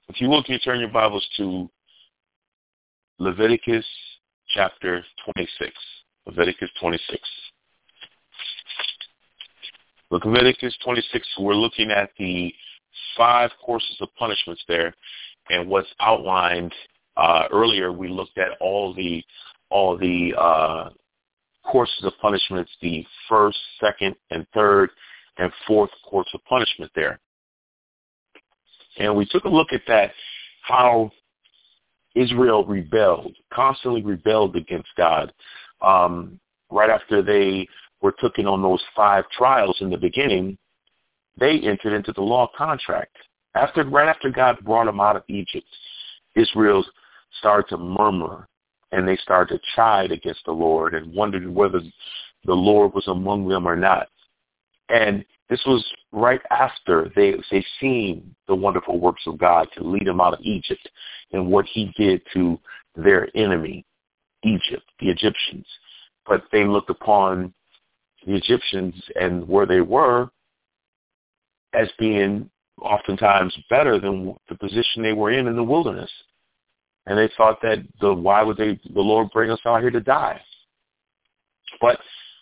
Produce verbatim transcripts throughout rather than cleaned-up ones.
If you look, you turn your Bibles to Leviticus chapter twenty-six. Leviticus twenty-six. Leviticus twenty-six, we're looking at the five courses of punishments there, and what's outlined uh, earlier. We looked at all the all the uh, courses of punishments, the first, second, and third, and fourth course of punishment there. And we took a look at that, how Israel rebelled, constantly rebelled against God. Um, right after they were taken on those five trials in the beginning, they entered into the law contract. After, right after God brought them out of Egypt, Israel started to murmur, and they started to chide against the Lord and wondered whether the Lord was among them or not. And this was right after they they seen the wonderful works of God to lead them out of Egypt and what he did to their enemy, Egypt, the Egyptians. But they looked upon the Egyptians and where they were as being oftentimes better than the position they were in in the wilderness. And they thought that the why would they the Lord bring us out here to die? But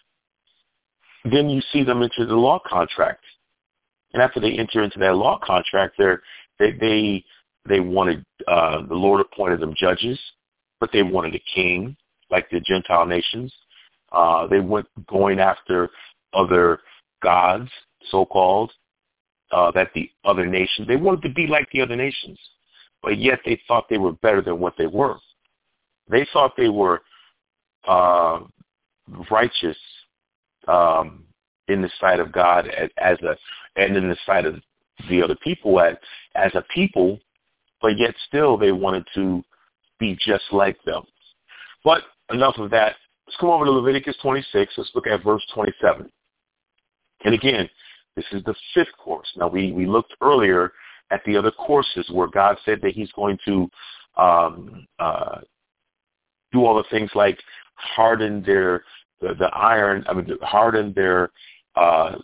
then you see them enter the law contract. And after they enter into that law contract, they're, they they they wanted, uh, the Lord appointed them judges, but they wanted a king, like the Gentile nations. Uh, they went going after other gods, so-called, uh, that the other nations, they wanted to be like the other nations, but yet they thought they were better than what they were. They thought they were uh, righteous, Um, in the sight of God as, as a, and in the sight of the other people as, as a people, but yet still they wanted to be just like them. But enough of that. Let's come over to Leviticus twenty-six. Let's look at verse twenty-seven. And again, this is the fifth course. Now, we, we looked earlier at the other courses where God said that he's going to um, uh, do all the things like harden their The, the iron, I mean, harden their uh,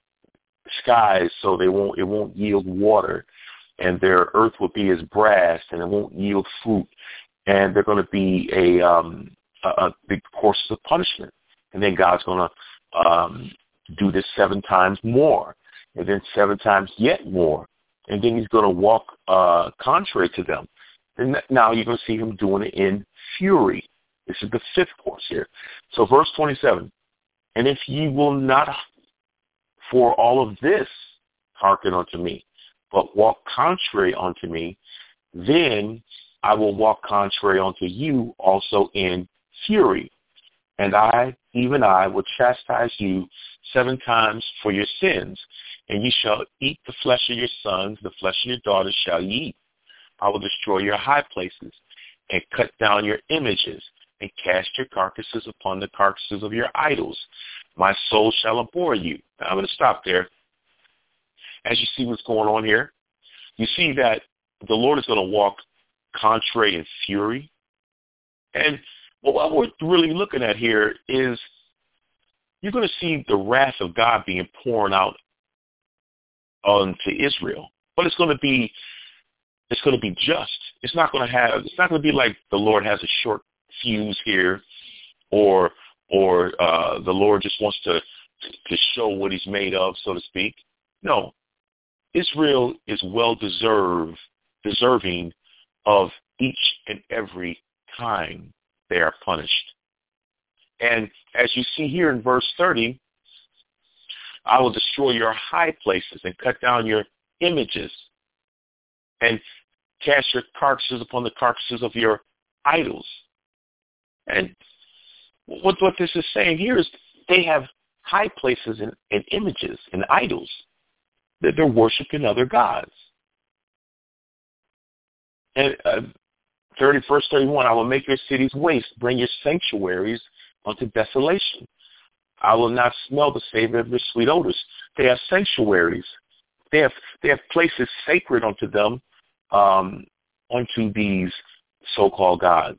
skies so they won't, it won't yield water, and their earth will be as brass, and it won't yield fruit, and they're going to be a, um, a, a big courses of punishment, and then God's going to um, do this seven times more, and then seven times yet more, and then he's going to walk uh, contrary to them, and now you're going to see him doing it in fury. This is the fifth course here. So verse twenty-seven, and if ye will not for all of this hearken unto me, but walk contrary unto me, then I will walk contrary unto you also in fury. And I, even I, will chastise you seven times for your sins, and ye shall eat the flesh of your sons, the flesh of your daughters shall ye eat. I will destroy your high places and cut down your images, and cast your carcasses upon the carcasses of your idols. My soul shall abhor you. Now, I'm going to stop there. As you see what's going on here, you see that the Lord is going to walk contrary in fury. And what we're really looking at here is you're going to see the wrath of God being poured out onto Israel. But it's going to be it's going to be just. It's not going to have it's not going to be like the Lord has a short fuse here, or or uh, the Lord just wants to to show what he's made of, so to speak. No, Israel is well deserved, deserving of each and every time they are punished. And as you see here in verse thirty, I will destroy your high places and cut down your images and cast your carcasses upon the carcasses of your idols. And what what this is saying here is they have high places and, and images and idols that they're worshiping other gods. And uh, thirty, verse thirty-one, I will make your cities waste, bring your sanctuaries unto desolation. I will not smell the savor of your sweet odors. They have sanctuaries. They have they have places sacred unto them, um, unto these so-called gods.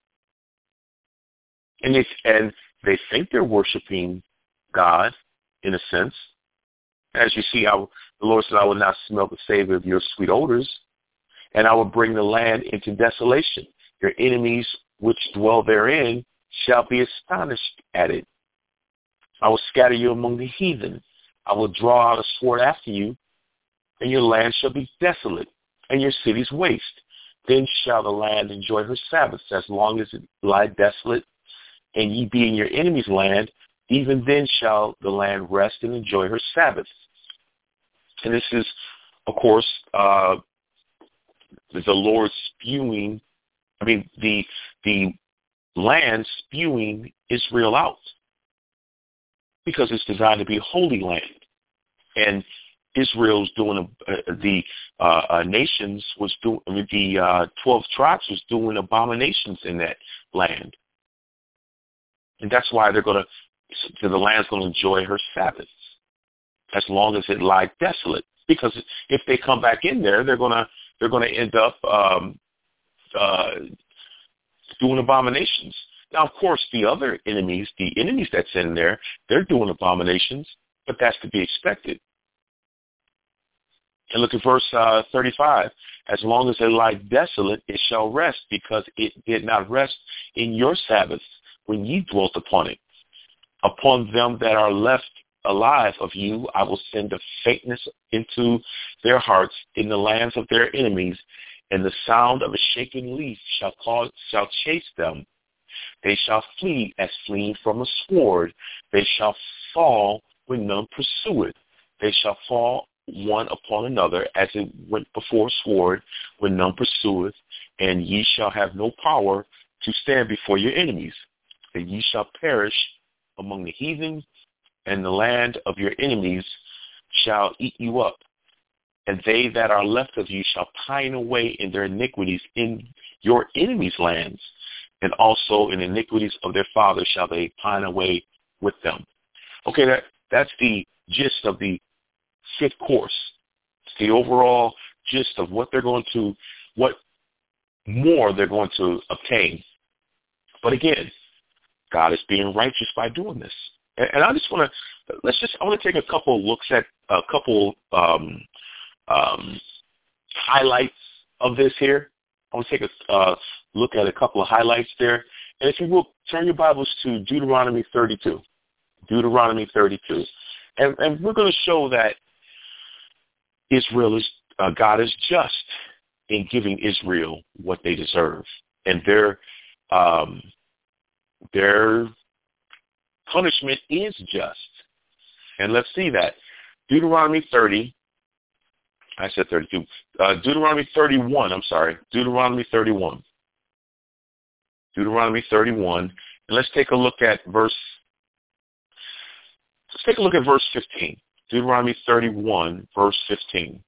And they, and they think they're worshiping God, in a sense. As you see, I, the Lord said, I will not smell the savor of your sweet odors. And I will bring the land into desolation. Your enemies which dwell therein shall be astonished at it. I will scatter you among the heathen. I will draw out a sword after you, and your land shall be desolate, and your cities waste. Then shall the land enjoy her Sabbaths, as long as it lie desolate, and ye be in your enemy's land. Even then shall the land rest and enjoy her Sabbaths. And this is, of course, uh, the Lord spewing, I mean, the the land spewing Israel out, because it's designed to be a holy land. And Israel's doing, a, uh, the uh, uh, nations was doing, I mean, the uh, twelve tribes was doing abominations in that land. And that's why they're going to, the land's going to enjoy her Sabbaths, as long as it lies desolate. Because if they come back in there, they're going to, they're going to end up um, uh, doing abominations. Now, of course, the other enemies, the enemies that's in there, they're doing abominations, but that's to be expected. And look at verse uh, thirty-five. As long as it lie desolate, it shall rest, because it did not rest in your Sabbaths when ye dwelt upon it. Upon them that are left alive of you, I will send a faintness into their hearts in the lands of their enemies, and the sound of a shaken leaf shall cause, shall chase them. They shall flee as fleeing from a sword. They shall fall when none pursueth. They shall fall one upon another, as it went before sword, when none pursueth. And ye shall have no power to stand before your enemies. And ye shall perish among the heathen, and the land of your enemies shall eat you up. And they that are left of you shall pine away in their iniquities in your enemies' lands, and also in iniquities of their fathers shall they pine away with them. Okay, that, that's the gist of the fifth course. It's the overall gist of what they're going to, what more they're going to obtain. But again, God is being righteous by doing this. And, and I just want to, let's just, I want to take a couple looks at a couple um, um, highlights of this here. I want to take a uh, look at a couple of highlights there. And if you will, turn your Bibles to Deuteronomy thirty-two. Deuteronomy thirty-two. And, and we're going to show that Israel is, uh, God is just in giving Israel what they deserve. And their, um, their punishment is just. And let's see that. Deuteronomy thirty. I said thirty-two. Uh, Deuteronomy thirty-one, I'm sorry. Deuteronomy thirty-one. Deuteronomy thirty-one. And let's take a look at verse, let's take a look at verse fifteen. Deuteronomy thirty-one, verse fifteen.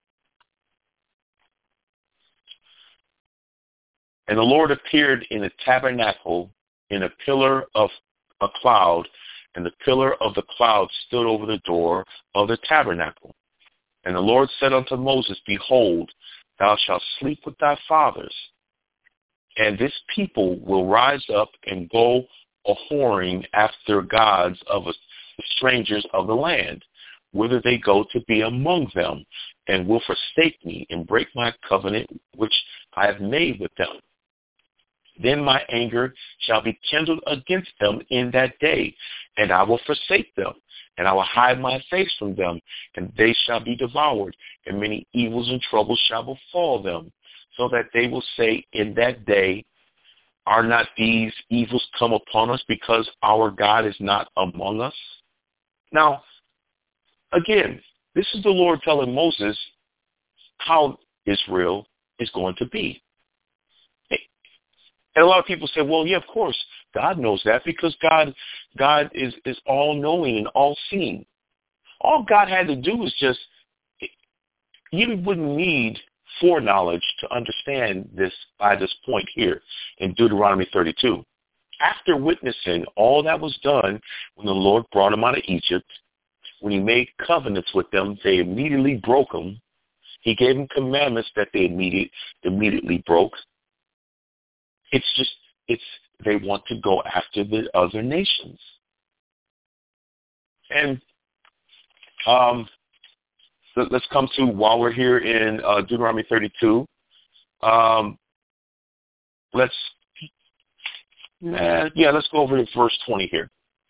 And the Lord appeared in a tabernacle in a pillar of a cloud, and the pillar of the cloud stood over the door of the tabernacle. And the Lord said unto Moses, Behold, thou shalt sleep with thy fathers, and this people will rise up and go a-whoring after gods of a, the strangers of the land, whither they go to be among them, and will forsake me and break my covenant which I have made with them. Then my anger shall be kindled against them in that day, and I will forsake them, and I will hide my face from them, and they shall be devoured, and many evils and troubles shall befall them, so that they will say in that day, Are not these evils come upon us because our God is not among us? Now, again, this is the Lord telling Moses how Israel is going to be. And a lot of people say, well, yeah, of course, God knows that because God God is, is all-knowing and all-seeing. All God had to do was just, you wouldn't need foreknowledge to understand this by this point here in Deuteronomy thirty-two. After witnessing all that was done when the Lord brought them out of Egypt, when he made covenants with them, they immediately broke them. He gave them commandments that they immediate, immediately broke. It's just, it's, they want to go after the other nations. And um, so let's come to, while we're here in uh, Deuteronomy thirty-two, Um, let's, uh, yeah, let's go over to verse twenty here.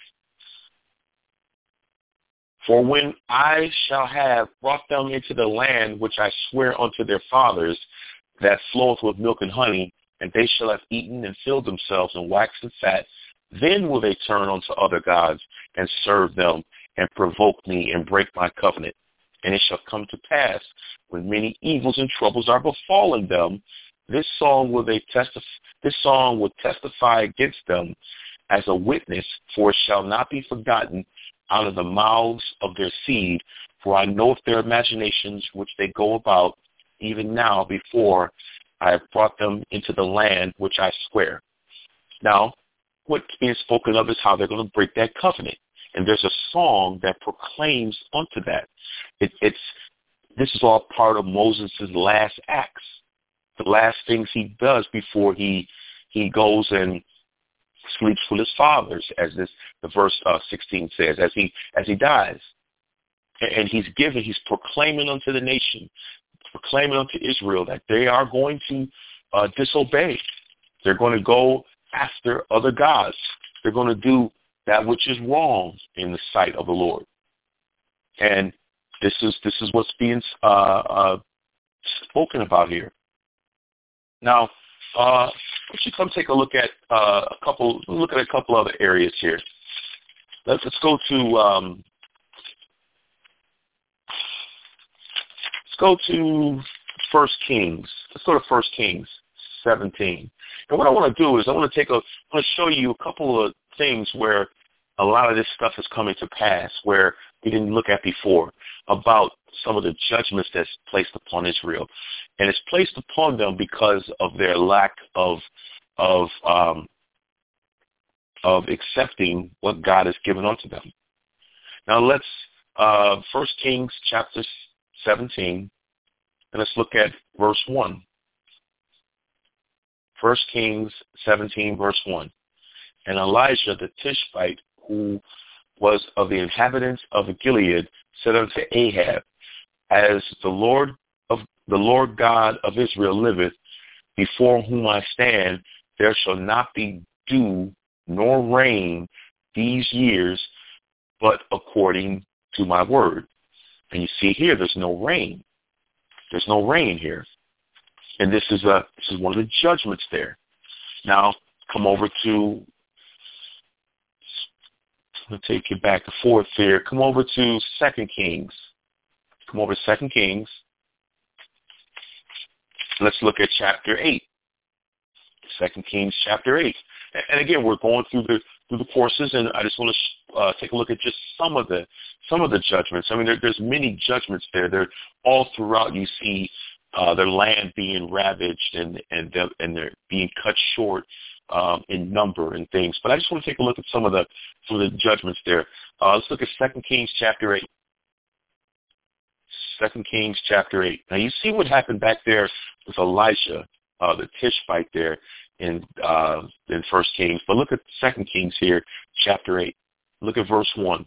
For when I shall have brought them into the land which I swear unto their fathers, that floweth with milk and honey, and they shall have eaten and filled themselves and waxed and fat, then will they turn unto other gods and serve them and provoke me and break my covenant. And it shall come to pass, when many evils and troubles are befallen them, this song will they testify, this song will testify against them as a witness, for it shall not be forgotten out of the mouths of their seed, for I know their imaginations which they go about, even now before I have brought them into the land which I swear. Now, what's being spoken of is how they're going to break that covenant. And there's a song that proclaims unto that. It, it's This is all part of Moses' last acts, the last things he does before he he goes and sleeps with his fathers, as this the verse uh, sixteen says, as he as he dies. And, and he's giving, he's proclaiming unto the nation, proclaiming unto Israel that they are going to uh, disobey. They're going to go after other gods. They're going to do that which is wrong in the sight of the Lord. And this is this is what's being uh, uh, spoken about here. Now, uh, let's just come take a look at uh, a couple. Look at a couple other areas here. Let's, let's go to um, let's go to First Kings. Let's go to First Kings seventeen. And what I want to do is I want to take a, I want to show you a couple of things where a lot of this stuff is coming to pass, where we didn't look at before, about some of the judgments that's placed upon Israel. And it's placed upon them because of their lack of of um, of accepting what God has given unto them. Now let's, uh, First Kings chapter seventeen, and let's look at verse one. First Kings seventeen, verse one. And Elijah the Tishbite, who was of the inhabitants of Gilead, said unto Ahab, as the Lord of the Lord God of Israel liveth, before whom I stand, there shall not be dew nor rain these years, but according to my word. And you see here, there's no rain. There's no rain here. And this is a this is one of the judgments there. Now, come over to, I'll take you back and forth here. Come over to Second Kings. Come over to Second Kings. Let's look at chapter eight. Second Kings chapter eight. And again, we're going through the through the courses, and I just want to uh, take a look at just some of the some of the judgments. I mean, there, there's many judgments there. They're all throughout. You see uh, their land being ravaged and and they're, and they're being cut short um, in number and things. But I just want to take a look at some of the some of the judgments there. Uh, let's look at Second Kings chapter eight. Second Kings chapter eight. Now you see what happened back there with Elijah, uh, the Tishbite there in uh, in First Kings. But look at Second Kings here, chapter eight. Look at verse one.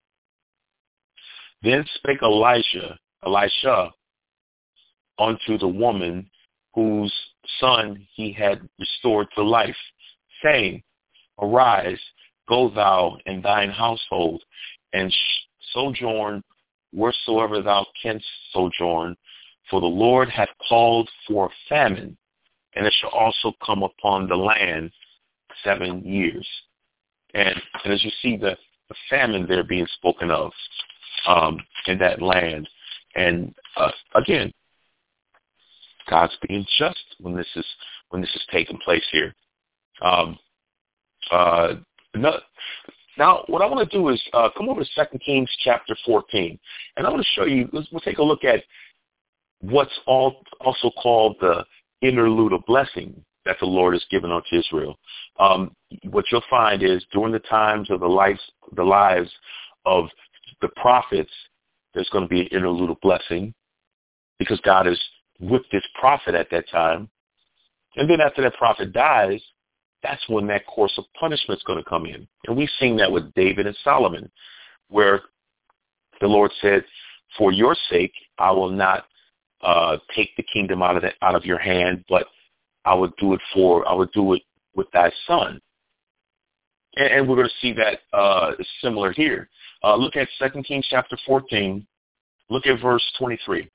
Then spake Elijah, Elisha, unto the woman whose son he had restored to life, saying, Arise, go thou and thine household, and sojourn wheresoever thou canst sojourn, for the Lord hath called for famine, and it shall also come upon the land seven years. And, and as you see the, the famine there being spoken of um, in that land. And uh, again, God's being just when this is when this is taking place here. Um, uh, no, now, what I want to do is uh, come over to Second Kings chapter fourteen, and I want to show you. Let's, we'll take a look at what's all, also called the interlude of blessing that the Lord has given unto Israel. Um, what you'll find is during the times of the lives, the lives of the prophets, there's going to be an interlude of blessing because God is with this prophet at that time. And then after that prophet dies, that's when that course of punishment is going to come in. And we've seen that with David and Solomon, where the Lord said, for your sake, I will not uh, take the kingdom out of the, out of your hand, but I would do it for I would do it with thy son. And, and we're going to see that uh, similar here. Uh, look at Second Kings chapter fourteen. Look at verse twenty-three.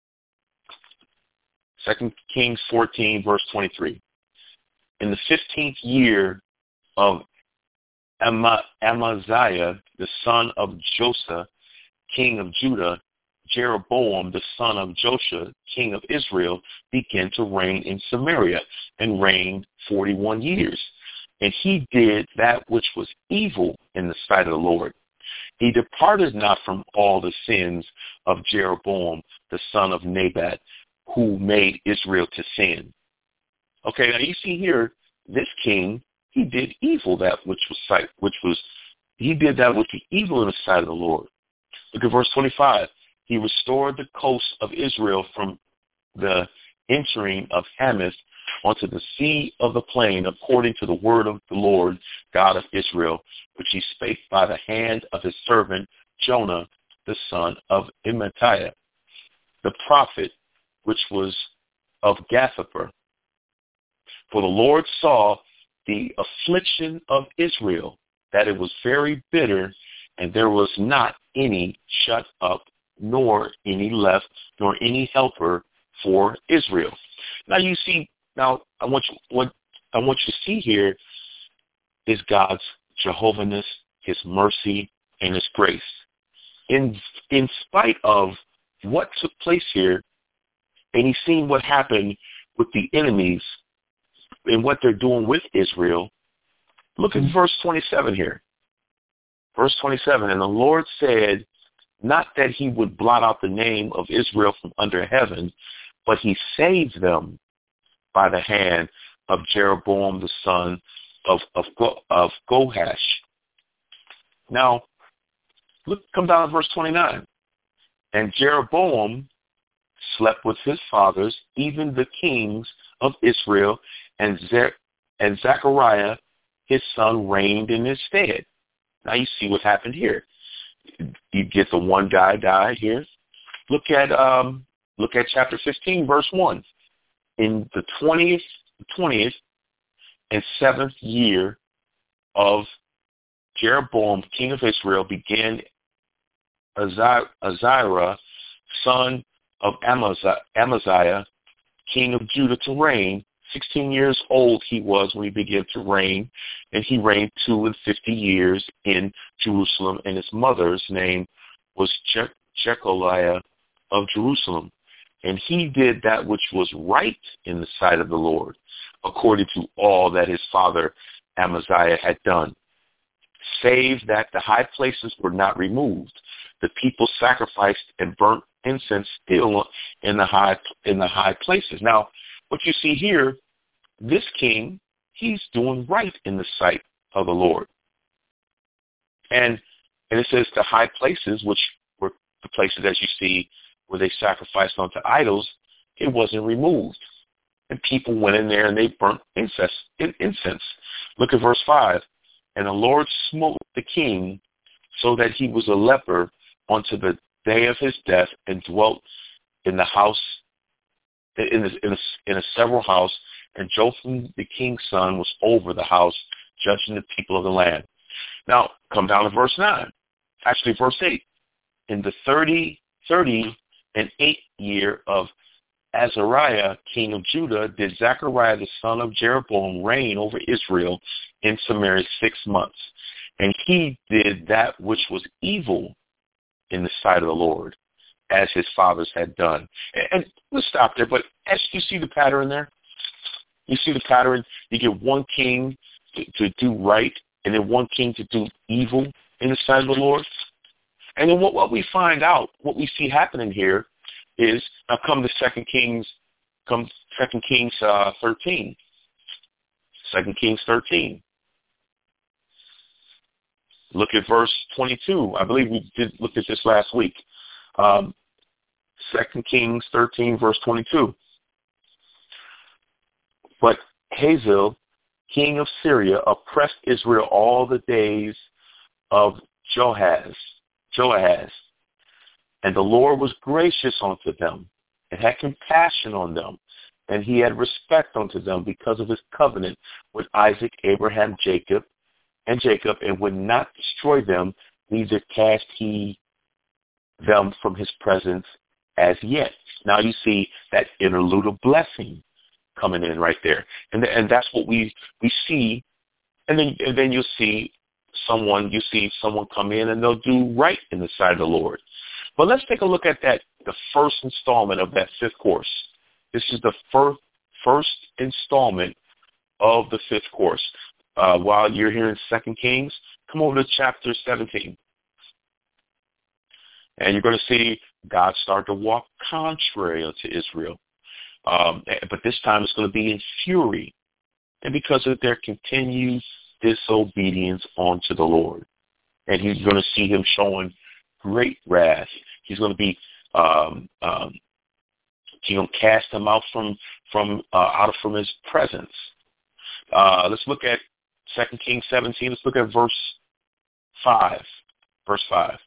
Second Kings fourteen, verse twenty-three. In the fifteenth year of Ama- Amaziah, the son of Josiah, king of Judah, Jeroboam, the son of Joshua, king of Israel, began to reign in Samaria and reigned forty-one years. And he did that which was evil in the sight of the Lord. He departed not from all the sins of Jeroboam, the son of Nebat, who made Israel to sin. Okay, now you see here, this king, he did evil that which was sight, which was, he did that which was evil in the sight of the Lord. Look at verse twenty-five. He restored the coast of Israel from the entering of Hamath onto the sea of the plain, according to the word of the Lord God of Israel, which he spake by the hand of his servant Jonah, the son of Amittai, the prophet, which was of Gathhepher. For the Lord saw the affliction of Israel, that it was very bitter, and there was not any shut up, nor any left, nor any helper for Israel. Now you see, now I want you, what I want you to see here is God's Jehovah-ness, his mercy, and his grace. In in spite of what took place here, and he's seen what happened with the enemies and what they're doing with Israel, look at verse twenty-seven here. Verse twenty-seven, and the Lord said, not that he would blot out the name of Israel from under heaven, but he saved them by the hand of Jeroboam the son of of, of Gohash. Now, look, come down to verse twenty-nine. And Jeroboam slept with his fathers, even the kings of Israel, and Ze- and Zechariah his son reigned in his stead. Now you see what happened here. You get the one guy died here. Look at um, look at chapter fifteen, verse one. In the twentieth, twentieth and seventh year of Jeroboam, king of Israel, began Azariah, son of Amaziah, Amaziah, king of Judah, to reign. Sixteen years old he was when he began to reign, and he reigned two and fifty years in Jerusalem, and his mother's name was Je- Jecholiah of Jerusalem. And he did that which was right in the sight of the Lord, according to all that his father Amaziah had done, save that the high places were not removed. The people sacrificed and burnt incense still in the high in the high places. Now, what you see here, this king, he's doing right in the sight of the Lord. And and it says the high places, which were the places, as you see, where they sacrificed unto idols, it wasn't removed. And people went in there and they burnt incense. incense. Look at verse five. And the Lord smote the king so that he was a leper unto the day of his death, and dwelt in the house, in a, in a, in a several house, and Jotham the king's son was over the house, judging the people of the land. Now, come down to verse nine. Actually, verse eight. In the thirty, thirty and eighth year of Azariah, king of Judah, did Zechariah the son of Jeroboam reign over Israel in Samaria six months. And he did that which was evil in the sight of the Lord, as his fathers had done. And, and let's stop there, but as you see the pattern there, you see the pattern, you get one king to, to do right, and then one king to do evil in the sight of the Lord. And then what, what we find out, what we see happening here is, now come to Second Kings, come Second Kings uh, thirteen. Second Kings thirteen. Look at verse twenty-two. I believe we did look at this last week. Um, Second Kings thirteen, verse twenty-two. But Hazael, king of Syria, oppressed Israel all the days of Joahaz, Joahaz, and the Lord was gracious unto them, and had compassion on them, and he had respect unto them because of his covenant with Isaac, Abraham, Jacob, and Jacob, and would not destroy them, neither cast he them from his presence as yet. Now you see that interlude of blessing coming in right there, and and that's what we we see, and then and then you'll see someone you see someone come in and they'll do right in the sight of the Lord. But let's take a look at that, the first installment of that fifth course. This is the first first installment of the fifth course. Uh, while you're here in Second Kings, come over to chapter seventeen. And you're going to see God start to walk contrary unto Israel. Um, but this time it's going to be in fury. And because of their continued disobedience unto the Lord. And he's going to see him showing great wrath. He's going to be, um, um, he's going to cast them out from, from uh, out of from his presence. Uh, let's look at Second Kings seventeen. Let's look at verse five. Verse five.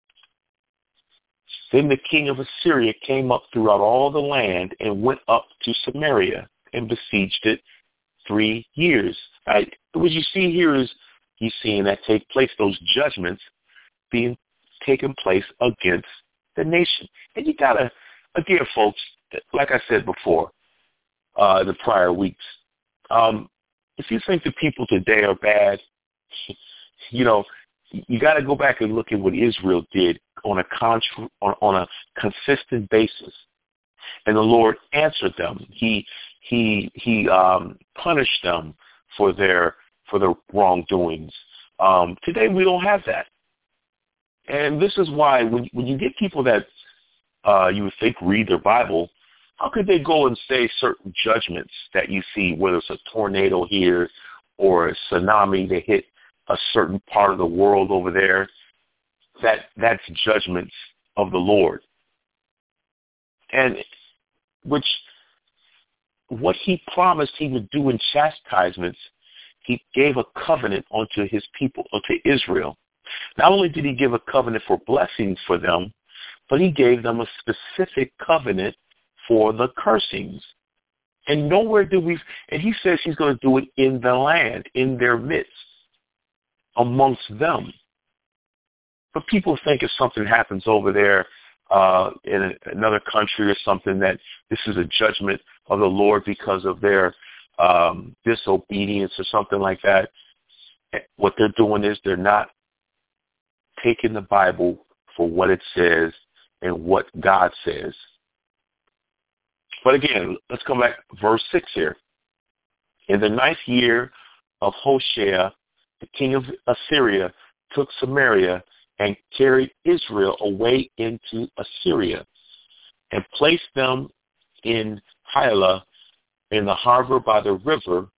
Then the king of Assyria came up throughout all the land and went up to Samaria and besieged it three years. Right? What you see here is you seeing that take place, those judgments being taken place against the nation. And you gotta, again, folks, like I said before, uh, the prior weeks, um, if you think the people today are bad, you know, you got to go back and look at what Israel did on a contra- on, on a consistent basis, and the Lord answered them. He he he um, punished them for their for their wrongdoings. Um, today we don't have that, and this is why when when you get people that uh, you would think read their Bible, how could they go and say certain judgments that you see, whether it's a tornado here or a tsunami that hit a certain part of the world over there, that that's judgments of the Lord. And which, what he promised he would do in chastisements, he gave a covenant unto his people, unto Israel. Not only did he give a covenant for blessings for them, but he gave them a specific covenant for the cursings. And nowhere do we, and he says he's going to do it in the land, in their midst, amongst them. But people think if something happens over there uh, in a, another country or something, that this is a judgment of the Lord because of their um, disobedience or something like that. What they're doing is they're not taking the Bible for what it says and what God says. But again, let's come back to verse six here. In the ninth year of Hoshea, the king of Assyria took Samaria and carried Israel away into Assyria and placed them in Hyla in the harbor by the river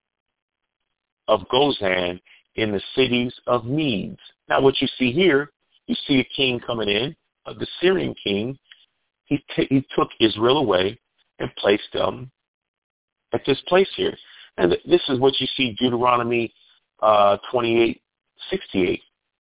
of Gozan in the cities of Medes. Now what you see here, you see a king coming in, uh, the Syrian king. He, t- he took Israel away and placed them at this place here. And th- this is what you see, Deuteronomy Uh, twenty-eight sixty-eight.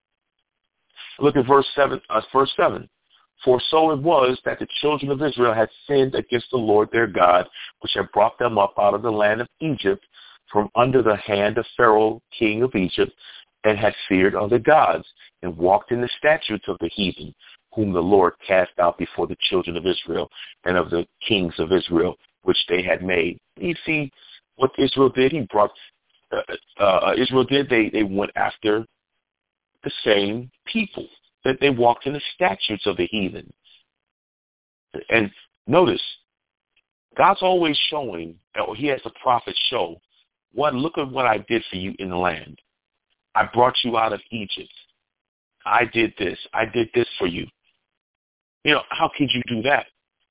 Look at verse seven. Uh, verse seven. For so it was that the children of Israel had sinned against the Lord their God, which had brought them up out of the land of Egypt from under the hand of Pharaoh, king of Egypt, and had feared other gods, and walked in the statutes of the heathen, whom the Lord cast out before the children of Israel and of the kings of Israel, which they had made. You see what Israel did? He brought Uh, uh, Israel did, they, they went after the same people, that they walked in the statutes of the heathen. And notice, God's always showing, or he has the prophets show, what, look at what I did for you in the land. I brought you out of Egypt. I did this. I did this for you. You know, how could you do that?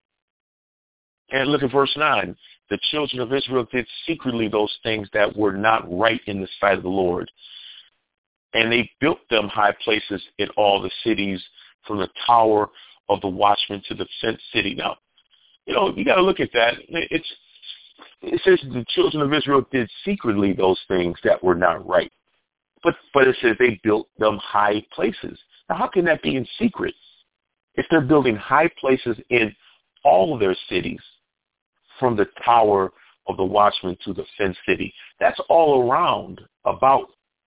And look at verse nine. The children of Israel did secretly those things that were not right in the sight of the Lord. And they built them high places in all the cities, from the tower of the watchman to the fenced city. Now, you know, you got to look at that. It's, it says the children of Israel did secretly those things that were not right. But, but it says they built them high places. Now, how can that be in secret? If they're building high places in all of their cities, from the tower of the watchman to the fenced city. That's all around about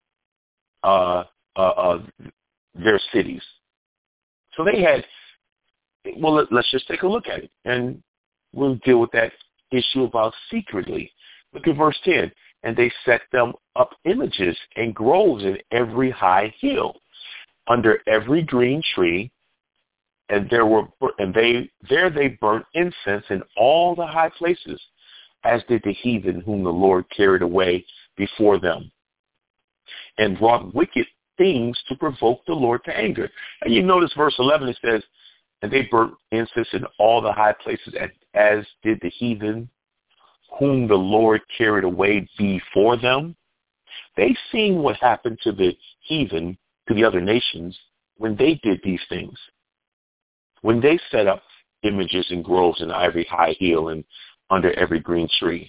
uh, uh, uh, their cities. So they had, well, let, let's just take a look at it, and we'll deal with that issue about secretly. Look at verse ten. And they set them up images and groves in every high hill, under every green tree, and there were and they there they burnt incense in all the high places, as did the heathen whom the Lord carried away before them, and wrought wicked things to provoke the Lord to anger. And you notice verse eleven, it says, and they burnt incense in all the high places, as, as did the heathen whom the Lord carried away before them. They seen what happened to the heathen, to the other nations, when they did these things. When they set up images and groves in every high hill and under every green tree.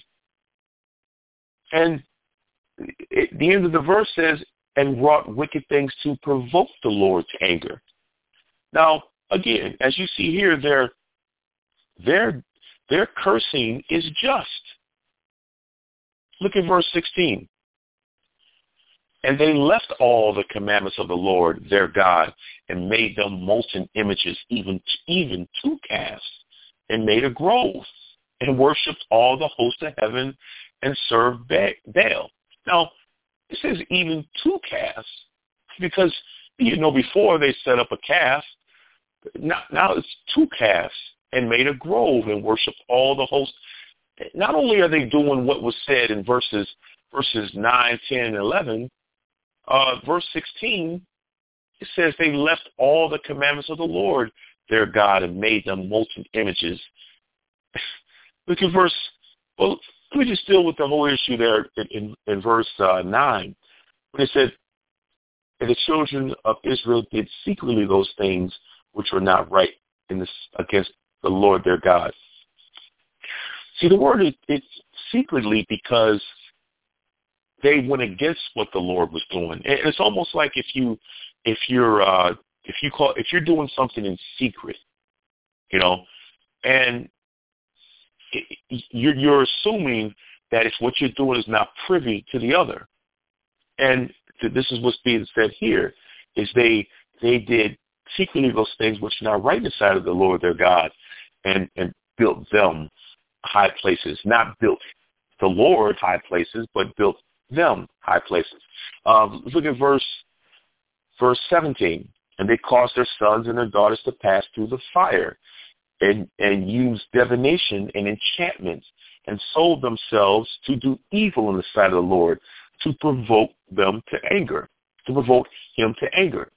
And it, the end of the verse says, and wrought wicked things to provoke the Lord to anger. Now, again, as you see here, their, their, their cursing is just. Look at verse sixteen. And they left all the commandments of the Lord their God, and made them molten images, even even two calves, and made a grove, and worshipped all the hosts of heaven, and served Baal. Now, it says even two calves, because you know before they set up a calf, now, now it's two calves, and made a grove, and worshipped all the hosts. Not only are they doing what was said in verses verses nine, ten, and eleven, uh, verse sixteen, it says they left all the commandments of the Lord their God and made them molten images. Look at verse, well, let me just deal with the whole issue there in, in, in verse uh, nine. When it said, and the children of Israel did secretly those things which were not right in this, against the Lord their God. See, the word is it's secretly because they went against what the Lord was doing. And it's almost like if you, if you're, uh, if you call, if you're doing something in secret, you know, and it, you're, you're assuming that if what you're doing is not privy to the other. And this is what's being said here, is they they did secretly those things which are not right in the sight of the Lord their God, and, and built them high places, not built the Lord high places, but built them high places. Um, look at verse verse seventeen. And they caused their sons and their daughters to pass through the fire, and, and used divination and enchantments, and sold themselves to do evil in the sight of the Lord, to provoke them to anger, to provoke him to anger.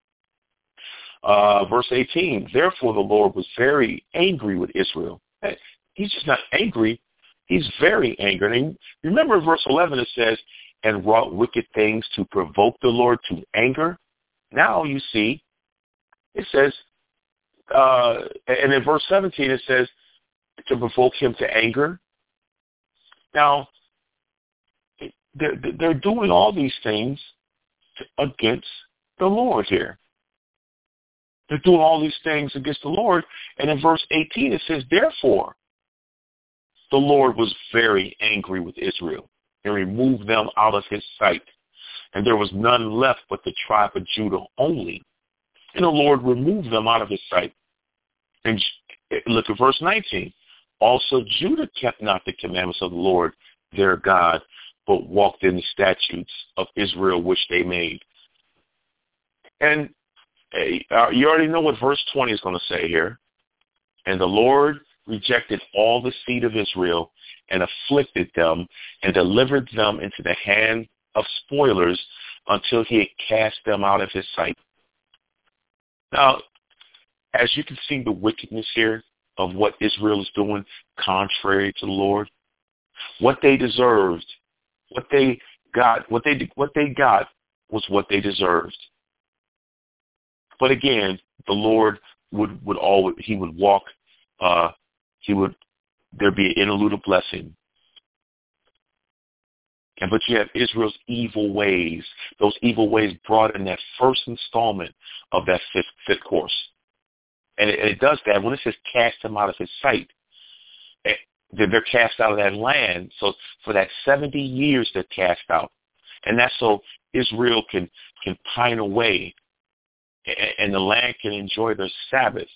Uh, verse eighteen, therefore the Lord was very angry with Israel. He's just not angry. He's very angry. And remember verse eleven, it says, and wrought wicked things to provoke the Lord to anger. Now you see, it says, uh, and in verse seventeen, it says, to provoke him to anger. Now, they're, they're doing all these things against the Lord here. They're doing all these things against the Lord. And in verse eighteen, it says, therefore, the Lord was very angry with Israel and removed them out of his sight. And there was none left but the tribe of Judah only. And the Lord removed them out of his sight. And look at verse nineteen. Also Judah kept not the commandments of the Lord their God, but walked in the statutes of Israel which they made. And uh, you already know what verse twenty is going to say here. And the Lord rejected all the seed of Israel and afflicted them and delivered them into the hand of spoilers until he had cast them out of his sight. Now, as you can see the wickedness here of what Israel is doing contrary to the Lord, what they deserved, what they got, what they what they got was what they deserved. But again, the Lord would, would always, he would walk, uh, he would, there'd be an interlude of blessing. And but you have Israel's evil ways. Those evil ways brought in that first installment of that fifth, fifth course. And it, it does that. When it says cast them out of his sight, it, they're cast out of that land. So for that seventy years, they're cast out. And that's so Israel can, can pine away and, and the land can enjoy their Sabbaths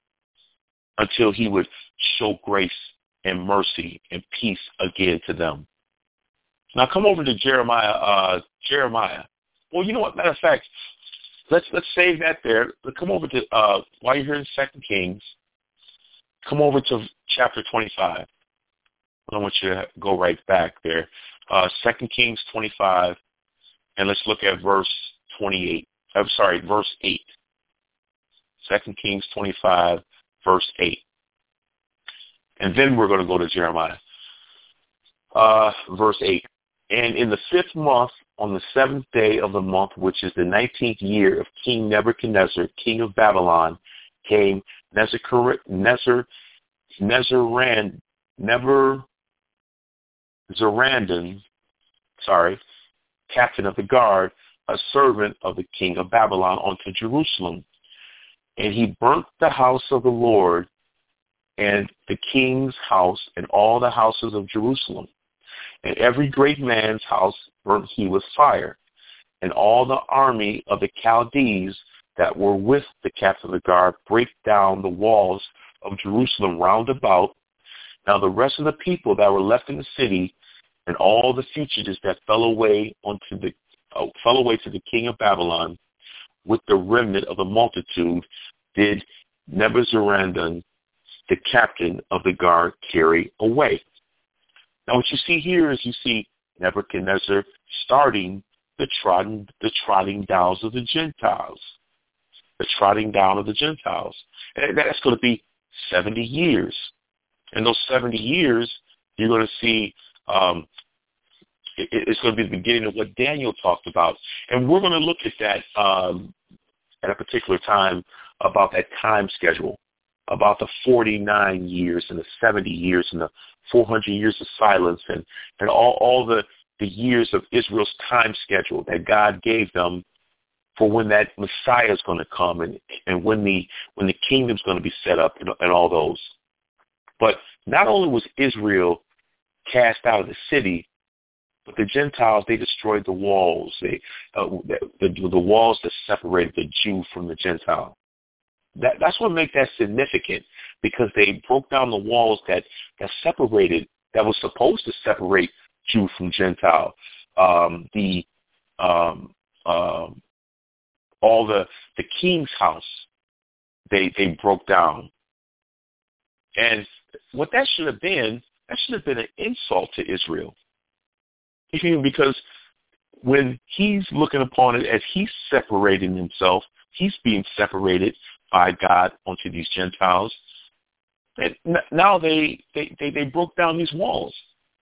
until he would show grace and mercy and peace again to them. Now come over to Jeremiah. Uh, Jeremiah. Well, you know what? Matter of fact, let's let's save that there. Come over to uh, while you're here in Second Kings. Come over to chapter twenty-five. I don't want you to go right back there. Uh, Second Kings twenty-five, and let's look at verse twenty-eight. I'm sorry, verse eight. Second Kings twenty-five, verse eight. And then we're going to go to Jeremiah. Uh, verse eight. And in the fifth month, on the seventh day of the month, which is the nineteenth year of King Nebuchadnezzar, king of Babylon, came Nezar, Nezar, Nezaran, Never, Zerandan, sorry, captain of the guard, a servant of the king of Babylon, unto Jerusalem. And he burnt the house of the Lord and the king's house and all the houses of Jerusalem. And every great man's house burnt he with fire. And all the army of the Chaldees that were with the captain of the guard brake down the walls of Jerusalem round about. Now the rest of the people that were left in the city and all the fugitives that fell away onto the uh, fell away to the king of Babylon with the remnant of the multitude did Nebuzaradan, the captain of the guard, carry away. Now what you see here is you see Nebuchadnezzar starting the trotting, the trotting down of the Gentiles. The trotting down of the Gentiles. And that's going to be seventy years. In those seventy years, you're going to see um, it, it's going to be the beginning of what Daniel talked about. And we're going to look at that um, at a particular time about that time schedule, about the forty-nine years and the seventy years and the four hundred years of silence and, and all, all the, the years of Israel's time schedule that God gave them for when that Messiah is going to come and, and when the when the kingdom's going to be set up and, and all those. But not only was Israel cast out of the city, but the Gentiles, they destroyed the walls, they, uh, the, the, the walls that separated the Jew from the Gentile. That, that's what makes that significant, because they broke down the walls that, that separated, that was supposed to separate Jew from Gentile. Um, the um, um, all the the king's house, they they broke down, and what that should have been, that should have been an insult to Israel, because when he's looking upon it as he's separating himself, he's being separated by God onto these Gentiles. And now they, they, they, they broke down these walls.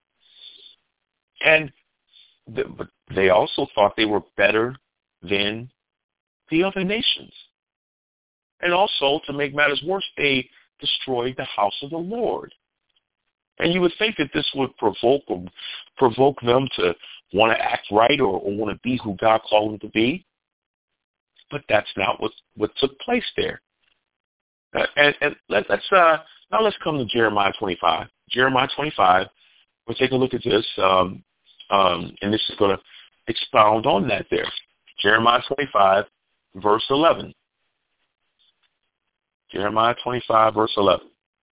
And the, but they also thought they were better than the other nations. And also, to make matters worse, they destroyed the house of the Lord. And you would think that this would provoke them, provoke them to want to act right or, or want to be who God called them to be. But that's not what, what took place there. Uh, and and let, let's uh, now let's come to Jeremiah twenty-five. Jeremiah twenty-five. We'll take a look at this, um, um, and this is going to expound on that there. Jeremiah twenty-five, verse eleven. Jeremiah twenty-five, verse eleven.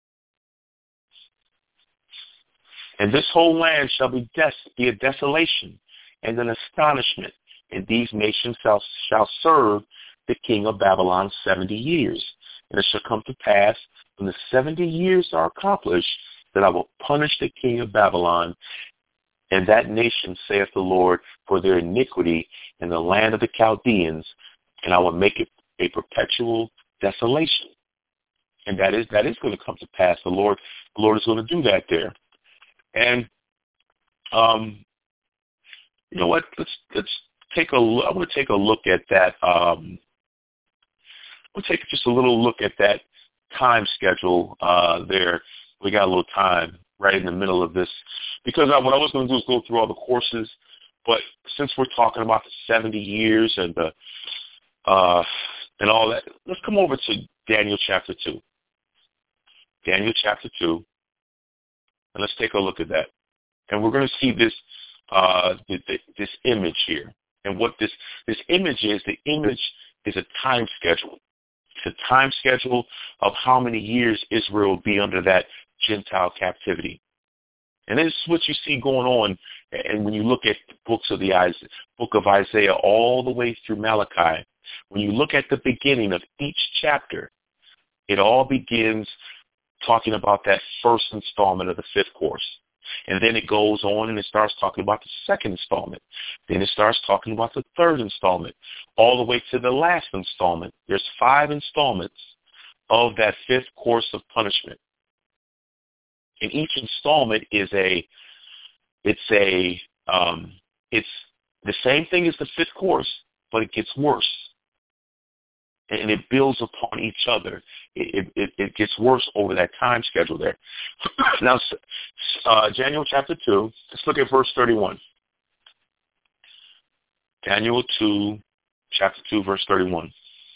And this whole land shall be, des- be a desolation and an astonishment, and these nations shall, shall serve the king of Babylon seventy years. And it shall come to pass, when the seventy years are accomplished, that I will punish the king of Babylon and that nation, saith the Lord, for their iniquity in the land of the Chaldeans, and I will make it a perpetual desolation. And that is that is going to come to pass. The Lord, the Lord is going to do that there. And um, you know what? Let's let's take a. I want to take a look at that. Um, we'll take just a little look at that time schedule uh, there. We got a little time right in the middle of this, because I, what I was going to do is go through all the courses, but since we're talking about the seventy years and the uh, and all that, let's come over to Daniel chapter two. Daniel chapter two. And let's take a look at that. And we're going to see this uh, this image here. And what this, this image is, the image is a time schedule. It's a time schedule of how many years Israel will be under that Gentile captivity. And this is what you see going on. And when you look at the books of the book of Isaiah all the way through Malachi, when you look at the beginning of each chapter, it all begins talking about that first installment of the fifth course. And then it goes on and it starts talking about the second installment. Then it starts talking about the third installment, all the way to the last installment. There's five installments of that fifth course of punishment. And each installment is a, it's a, um, it's the same thing as the fifth course, but it gets worse. And it builds upon each other. It, it, it gets worse over that time schedule there. Now, uh, Daniel chapter two, let's look at verse thirty-one. Daniel two, chapter two, verse thirty-one.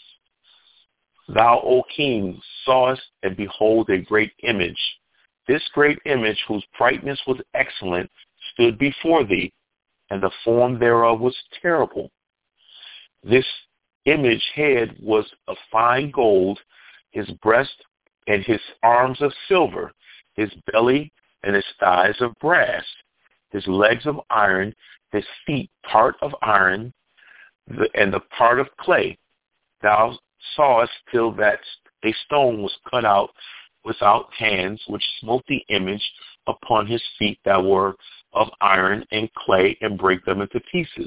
Thou, O king, sawest, and behold a great image. This great image, whose brightness was excellent, stood before thee, and the form thereof was terrible. This image head was of fine gold, his breast and his arms of silver, his belly and his thighs of brass, his legs of iron, his feet part of iron, the, and the part of clay. Thou sawest till that a stone was cut out without hands, which smote the image upon his feet that were of iron and clay, and break them into pieces.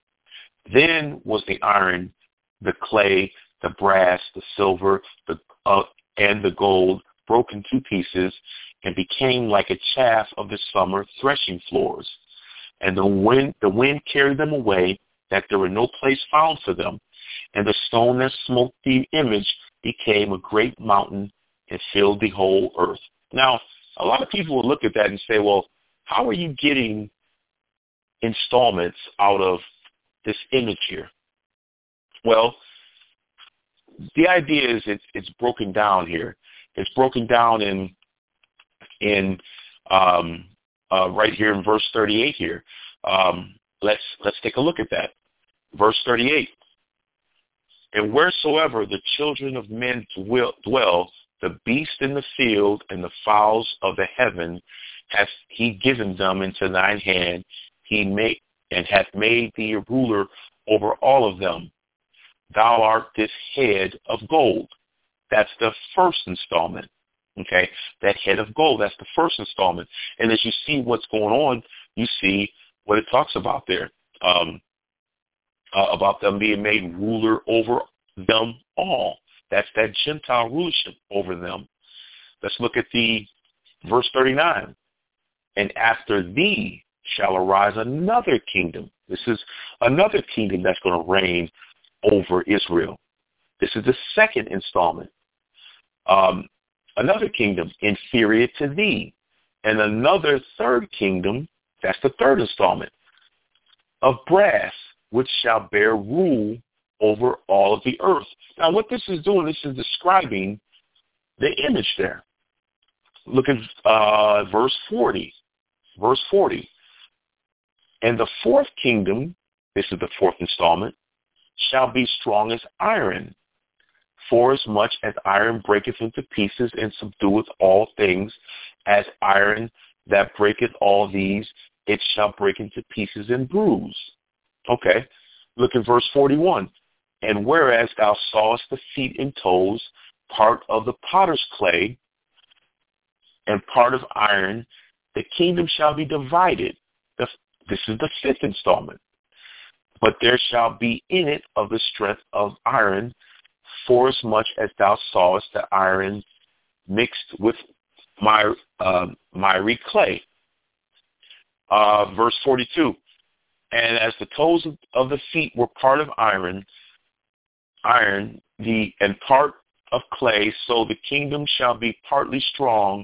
Then was the iron, the clay, the brass, the silver, the uh, and the gold broken to pieces, and became like a chaff of the summer threshing floors. And the wind, the wind carried them away, that there were no place found for them. And the stone that smote the image became a great mountain and filled the whole earth. Now, a lot of people will look at that and say, well, how are you getting installments out of this image here? Well, the idea is it's, it's broken down here. It's broken down in in um, uh, right here in verse thirty-eight here. Um, let's let's take a look at that. Verse thirty-eight. And wheresoever the children of men dwell, the beast in the field and the fowls of the heaven hath he given them into thine hand. He made and hath made thee a ruler over all of them. Thou art this head of gold. That's the first installment. Okay, that head of gold, that's the first installment. And as you see what's going on, you see what it talks about there, um, uh, about them being made ruler over them all. That's that Gentile rulership over them. Let's look at the verse thirty-nine. And after thee shall arise another kingdom. This is another kingdom that's going to reign over Israel. This is the second installment. Um, another kingdom inferior to thee, and another third kingdom, that's the third installment, of brass, which shall bear rule over all of the earth. Now what this is doing, this is describing the image there. Look at uh, verse forty. Verse forty. And the fourth kingdom, this is the fourth installment, shall be strong as iron, forasmuch as iron breaketh into pieces and subdueth all things, as iron that breaketh all these, it shall break into pieces and bruise. Okay, look at verse forty-one. And whereas thou sawest the feet and toes, part of the potter's clay and part of iron, the kingdom shall be divided. The, this is the fifth installment. But there shall be in it of the strength of iron, forasmuch as thou sawest the iron mixed with my uh, miry clay. Uh, verse forty-two. And as the toes of, of the feet were part of iron, iron, the and part of clay, so the kingdom shall be partly strong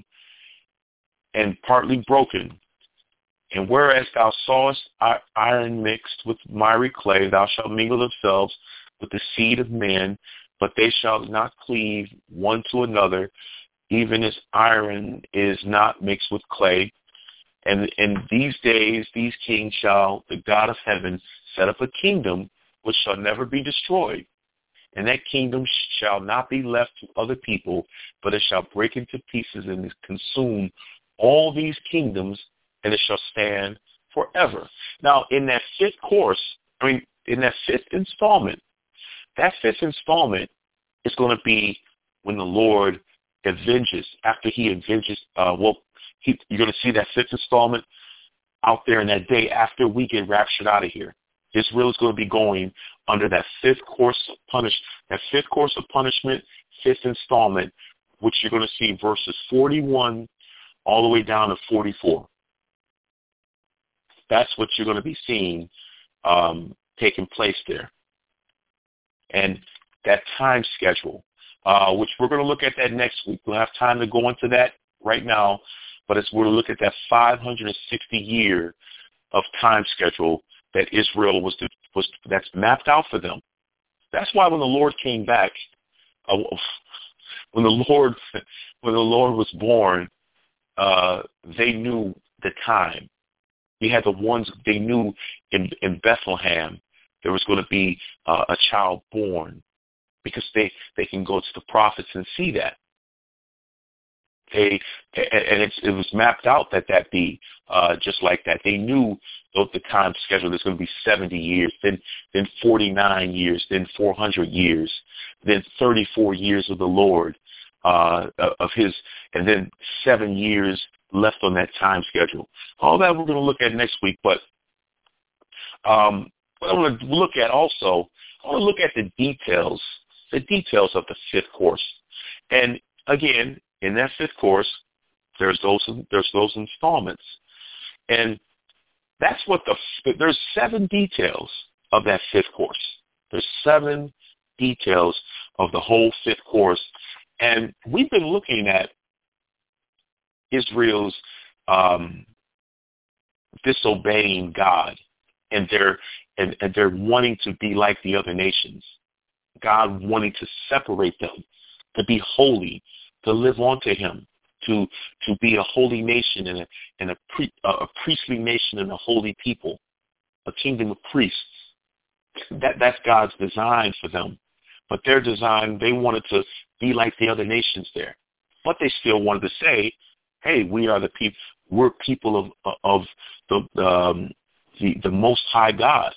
and partly broken. And whereas thou sawest iron mixed with miry clay, thou shalt mingle themselves with the seed of man, but they shall not cleave one to another, even as iron is not mixed with clay. And in these days, these kings shall the God of heaven set up a kingdom which shall never be destroyed. And that kingdom shall not be left to other people, but it shall break into pieces and consume all these kingdoms, and it shall stand forever. Now, in that fifth course, I mean, in that fifth installment, that fifth installment is going to be when the Lord avenges, after he avenges, uh, well, he, you're going to see that fifth installment out there in that day after we get raptured out of here. Israel is going to be going under that fifth course of punish, that fifth course of punishment, fifth installment, which you're going to see verses forty-one all the way down to forty-four. That's what you're going to be seeing um, taking place there. And that time schedule, uh, which we're going to look at that next week. We'll have time to go into that right now, but it's, we're going to look at that five hundred sixty year of time schedule that Israel was, to, was that's mapped out for them. That's why when the Lord came back, uh, when the Lord when the Lord was born, uh, they knew the time. He had the ones they knew in, in Bethlehem there was going to be uh, a child born, because they, they can go to the prophets and see that. They and it's, it was mapped out that that be uh, just like that. They knew the time schedule. There's going to be seventy years, then then forty-nine years, then four hundred years, then thirty-four years of the Lord uh, of His, and then seven years left on that time schedule. All that we're going to look at next week. But um, what I want to look at also, I want to look at the details, the details of the fifth course, and again. In that fifth course, there's those there's those installments, and that's what the there's seven details of that fifth course. There's seven details of the whole fifth course, and we've been looking at Israel's um, disobeying God, and they're and, and they're wanting to be like the other nations. God wanting to separate them, to be holy, to live unto Him, to to be a holy nation and a and a, pre, a priestly nation and a holy people, a kingdom of priests. That that's God's design for them. But their design, they wanted to be like the other nations there, but they still wanted to say, "Hey, we are the people. We're people of of the um, the the Most High God."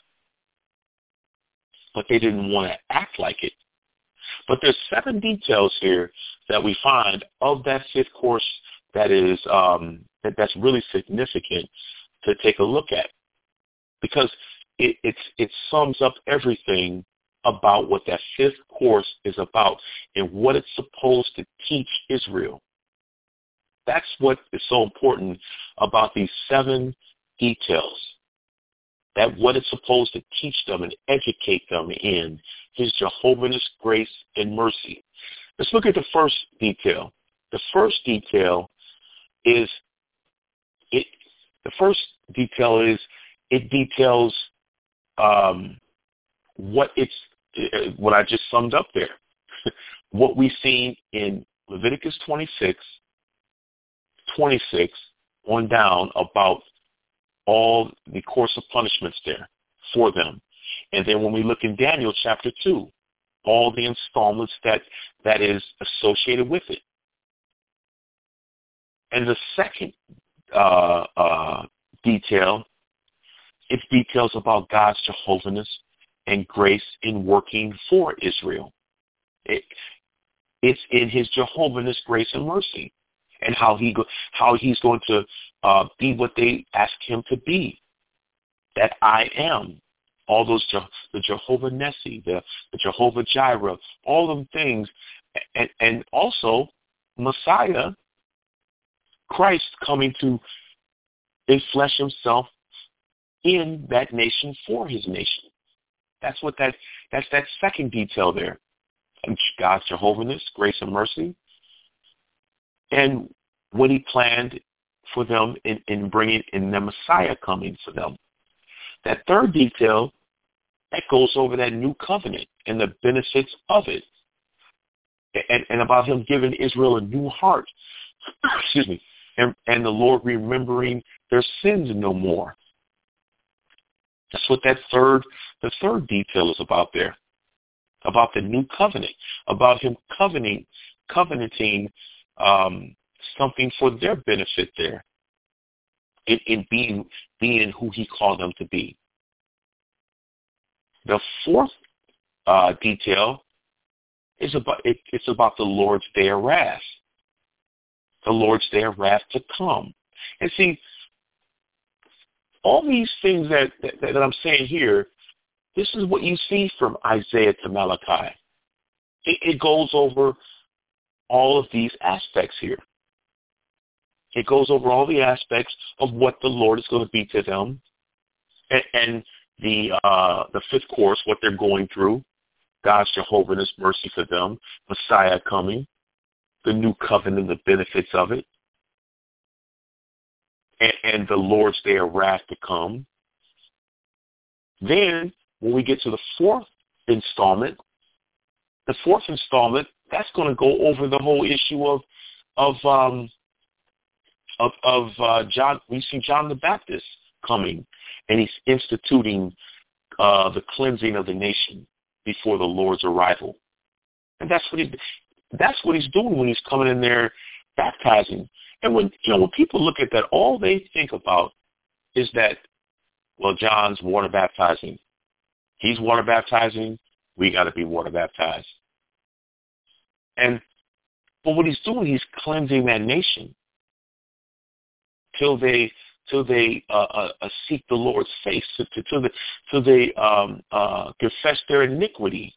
But they didn't want to act like it. But there's seven details here that we find of that fifth course that is um, that, that's really significant to take a look at, because it it's, it sums up everything about what that fifth course is about and what it's supposed to teach Israel. That's what is so important about these seven details. That what it's supposed to teach them and educate them in His Jehovah's grace and mercy. Let's look at the first detail. The first detail is it. The first detail is it details um, what it's what I just summed up there. What we've seen in Leviticus twenty-six, twenty-six on down about all the course of punishments there for them. And then when we look in Daniel chapter two, all the installments that, that is associated with it. And the second uh, uh, detail, it details about God's Jehovah's and grace in working for Israel. It, it's in His Jehovah's grace and mercy, and how he go, how He's going to uh, be what they ask Him to be. That I am. All those, the Jehovah Nessi, the, the Jehovah Jireh, all them things, and, and also Messiah, Christ coming to enflesh Himself in that nation for His nation. That's what that, that's that second detail there. And God's Jehovah's grace and mercy, and what He planned for them in, in bringing in the Messiah coming for them. That third detail, that goes over that new covenant and the benefits of it and, and about him giving Israel a new heart. Excuse me. And, and the Lord remembering their sins no more. That's what that third, the third detail is about there. About the new covenant. About him covenanting, covenanting um, something for their benefit there. In, in being being who he called them to be. The fourth uh, detail is about it, it's about the Lord's day of wrath. The Lord's day of wrath to come. And see, all these things that, that, that I'm saying here, this is what you see from Isaiah to Malachi. It, it goes over all of these aspects here. It goes over all the aspects of what the Lord is going to be to them, and, and the uh, the fifth course, what they're going through, God's Jehovah's mercy for them, Messiah coming, the new covenant, the benefits of it, and, and the Lord's day of wrath to come. Then, when we get to the fourth installment, the fourth installment, that's going to go over the whole issue of of um, Of, of uh, John, we see John the Baptist coming, and he's instituting uh, the cleansing of the nation before the Lord's arrival, and that's what he, that's what he's doing when he's coming in there baptizing. And when you know when people look at that, all they think about is that, well, John's water baptizing, he's water baptizing, we got to be water baptized, and but what he's doing, he's cleansing that nation. Till they, till they uh, uh, uh, seek the Lord's face, till they, till they um, uh, confess their iniquity,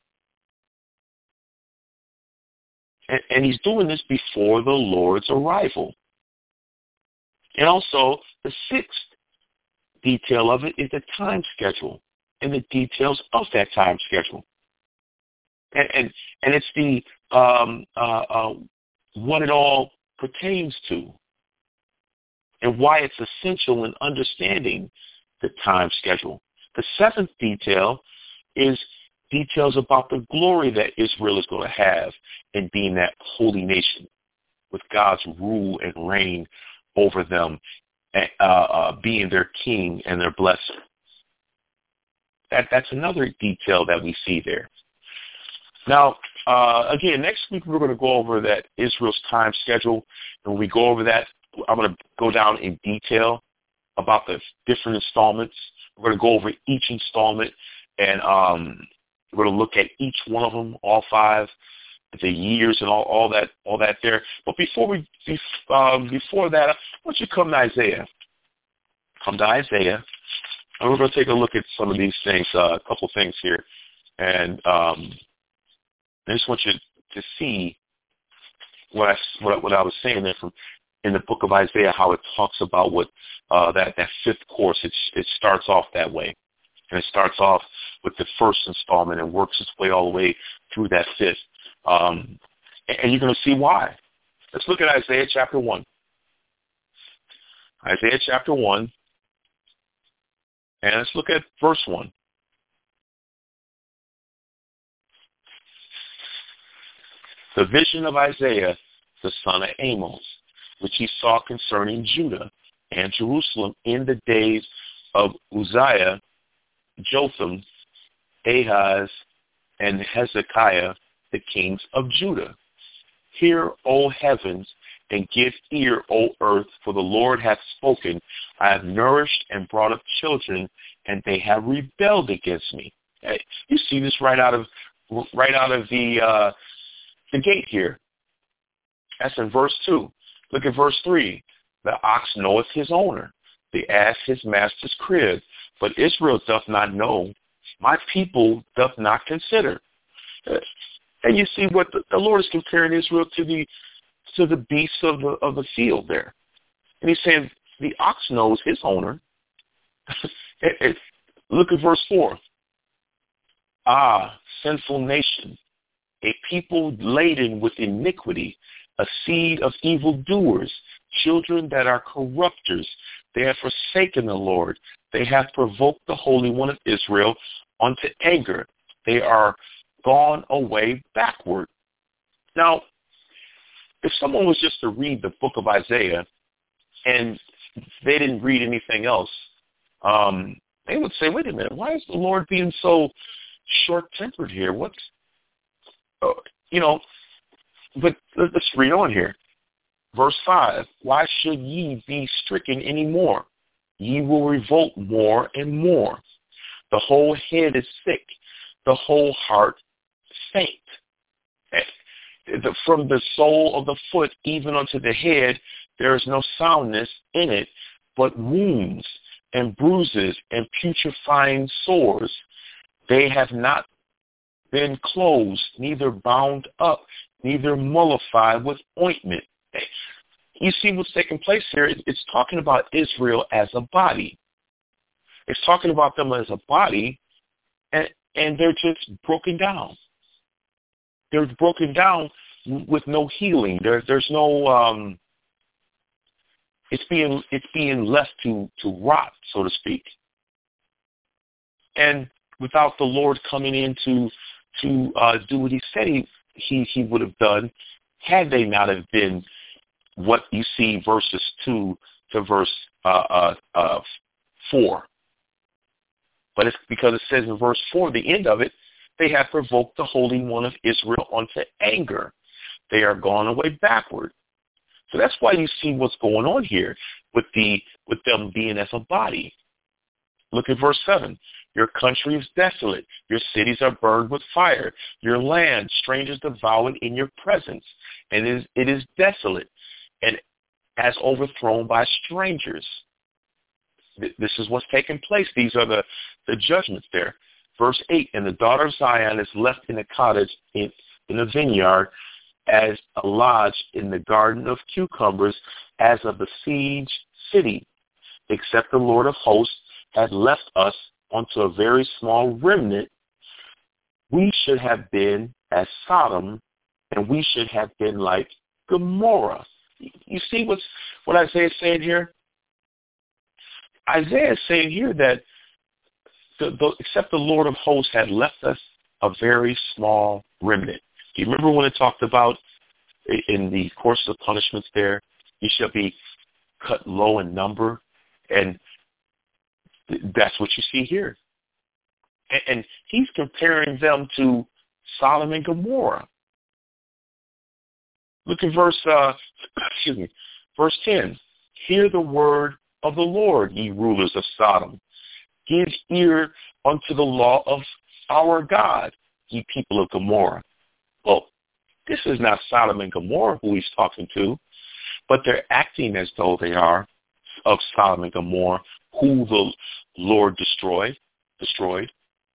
and, and he's doing this before the Lord's arrival. And also, the sixth detail of it is the time schedule and the details of that time schedule, and and, and it's the um, uh, uh, what it all pertains to. And why it's essential in understanding the time schedule. The seventh detail is details about the glory that Israel is going to have in being that holy nation with God's rule and reign over them, uh, uh, being their king and their blesser. That, that's another detail that we see there. Now, uh, again, next week we're going to go over that Israel's time schedule. And when we go over that, I'm going to go down in detail about the different installments. We're going to go over each installment, and um, we're going to look at each one of them, all five, the years and all, all that, all that there. But before we, um, before that, I want you to come to Isaiah. Come to Isaiah, and we're going to take a look at some of these things, uh, a couple things here, and um, I just want you to see what I what, what I was saying there from. In the book of Isaiah, how it talks about what uh, that, that fifth course, it, it starts off that way. And it starts off with the first installment and works its way all the way through that fifth. Um, and, and you're going to see why. Let's look at Isaiah chapter one. Isaiah chapter one. And let's look at verse one. The vision of Isaiah, the son of Amos, which he saw concerning Judah and Jerusalem in the days of Uzziah, Jotham, Ahaz, and Hezekiah, the kings of Judah. Hear, O heavens, and give ear, O earth, for the Lord hath spoken. I have nourished and brought up children, and they have rebelled against me. Hey, you see this right out of right out of the uh, the gate here. That's in verse two. Look at verse three. The ox knoweth his owner, the ass his master's crib, but Israel doth not know. My people doth not consider. And you see what the, the Lord is comparing Israel to the to the beasts of the of the field there, and he's saying the ox knows his owner. it, it, look at verse four. Ah, sinful nation, a people laden with iniquity, a seed of evildoers, children that are corrupters. They have forsaken the Lord. They have provoked the Holy One of Israel unto anger. They are gone away backward. Now, if someone was just to read the book of Isaiah and they didn't read anything else, um, they would say, wait a minute, why is the Lord being so short-tempered here? What's, uh, you know, but let's read on here. Verse five, why should ye be stricken any more? Ye will revolt more and more. The whole head is sick, the whole heart faint. From the sole of the foot even unto the head, there is no soundness in it, but wounds and bruises and putrefying sores. They have not been closed, neither bound up, neither mollified with ointment. You see what's taking place here? It's talking about Israel as a body. It's talking about them as a body, and, and they're just broken down. They're broken down with no healing. There, there's no. Um, it's being it's being left to to rot, so to speak. And without the Lord coming in to to uh, do what He said he, he he would have done, had they not have been what you see verses two to verse uh, uh, uh, four. But it's because it says in verse four, the end of it, they have provoked the Holy One of Israel unto anger. They are gone away backward. So that's why you see what's going on here with the with them being as a body. Look at verse seven. Your country is desolate. Your cities are burned with fire. Your land, strangers devoured in your presence. And it is, it is desolate and as overthrown by strangers. This is what's taking place. These are the, the judgments there. Verse eight, and the daughter of Zion is left in a cottage in, in a vineyard, as a lodge in the garden of cucumbers, as a besieged city, except the Lord of hosts had left us unto a very small remnant. We should have been as Sodom, and we should have been like Gomorrah. You see what's, what Isaiah is saying here? Isaiah is saying here that the, the, except the Lord of hosts had left us a very small remnant. Do you remember when it talked about in the course of punishments there, you shall be cut low in number? And that's what you see here. And, and he's comparing them to Sodom and Gomorrah. Look at verse, uh, excuse me, verse ten. Hear the word of the Lord, ye rulers of Sodom. Give ear unto the law of our God, ye people of Gomorrah. Well, this is not Sodom and Gomorrah who he's talking to, but they're acting as though they are of Sodom and Gomorrah, who the Lord destroyed, destroyed.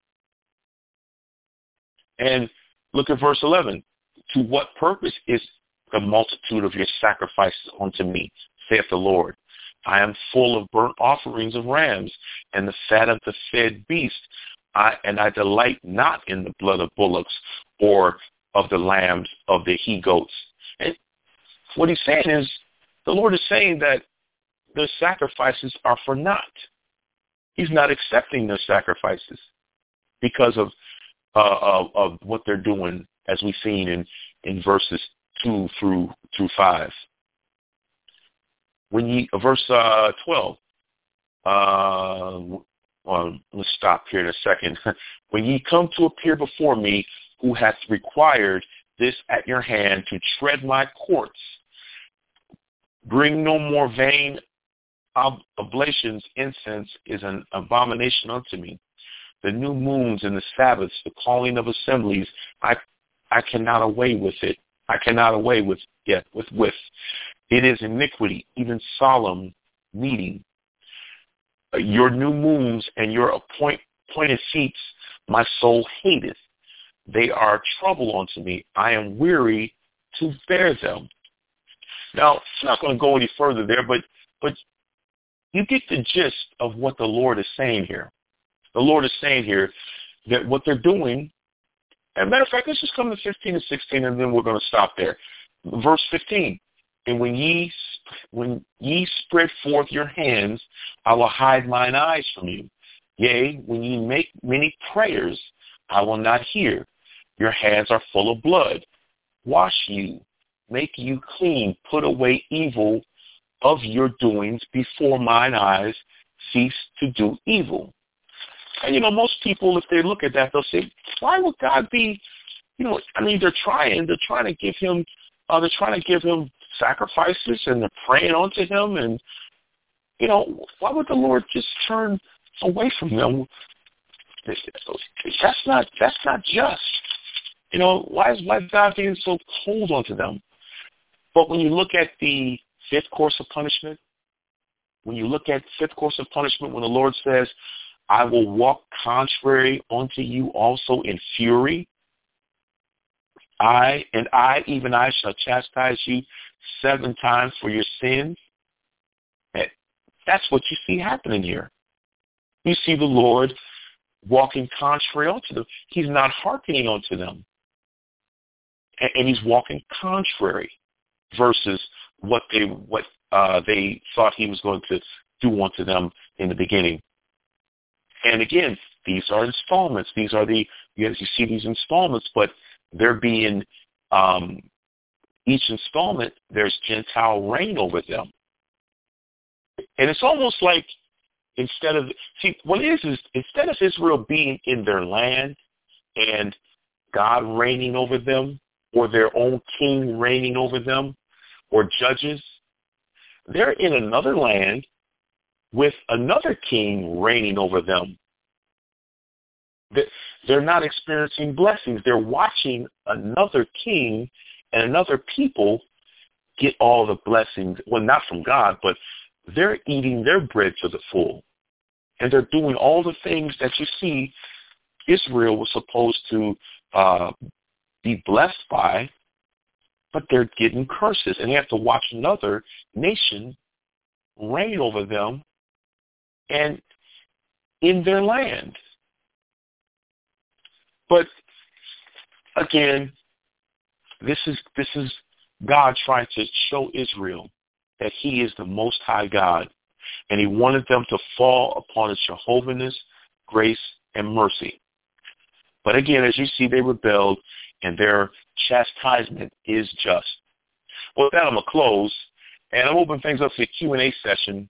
And look at verse eleven. To what purpose is the multitude of your sacrifices unto me, saith the Lord? I am full of burnt offerings of rams and the fat of the fed beast, I, and I delight not in the blood of bullocks or of the lambs of the he-goats. And what he's saying is, the Lord is saying that the sacrifices are for naught. He's not accepting their sacrifices because of uh, of, of what they're doing, as we've seen in, in verses two through through five. When ye verse uh, twelve, uh, well, let's stop here in a second. When ye come to appear before me, who hath required this at your hand to tread my courts, bring no more vain ob- oblations. Incense is an abomination unto me. The new moons and the Sabbaths, the calling of assemblies, I I cannot away with it. I cannot away with yeah with with. It is iniquity, even solemn meeting. Uh, your new moons and your appoint, appointed feasts, my soul hateth. They are trouble unto me. I am weary to bear them. Now, I'm not going to go any further there, but but you get the gist of what the Lord is saying here. The Lord is saying here that what they're doing, as a matter of fact, let's just come to fifteen and sixteen, and then we're going to stop there. Verse fifteen, and when ye when ye spread forth your hands, I will hide mine eyes from you. Yea, when ye make many prayers, I will not hear. Your hands are full of blood. wash you, make you clean, put away evil of your doings before mine eyes, cease to do evil. And, you know, most people, if they look at that, they'll say, why would God be, you know, I mean, they're trying, they're trying to give him, uh, they're trying to give him sacrifices and they're praying onto him. And, you know, why would the Lord just turn away from them? That's not, that's not just. You know, why is, why is God being so cold onto them? But when you look at the fifth course of punishment, when you look at fifth course of punishment, when the Lord says, I will walk contrary unto you also in fury, I, and I, even I, shall chastise you seven times for your sins. That's what you see happening here. You see the Lord walking contrary unto them. He's not hearkening unto them. And, and he's walking contrary versus what they what uh, they thought he was going to do unto them in the beginning. And again, these are installments. These are the, you see these installments, but they're being, um, each installment, there's Gentile reign over them. And it's almost like instead of, see, what it is is instead of Israel being in their land and God reigning over them, or their own king reigning over them, or judges, they're in another land with another king reigning over them. They're not experiencing blessings. They're watching another king and another people get all the blessings. Well, not from God, but they're eating their bread to the full. And they're doing all the things that you see Israel was supposed to uh, be blessed by, but they're getting curses. And they have to watch another nation reign over them and in their land. But again, this is this is God trying to show Israel that he is the Most High God, and he wanted them to fall upon his Jehovah's grace and mercy. But again, as you see, they rebelled, and their chastisement is just. Well, with that, I'm going to close, and I'm opening things up for the Q and A session.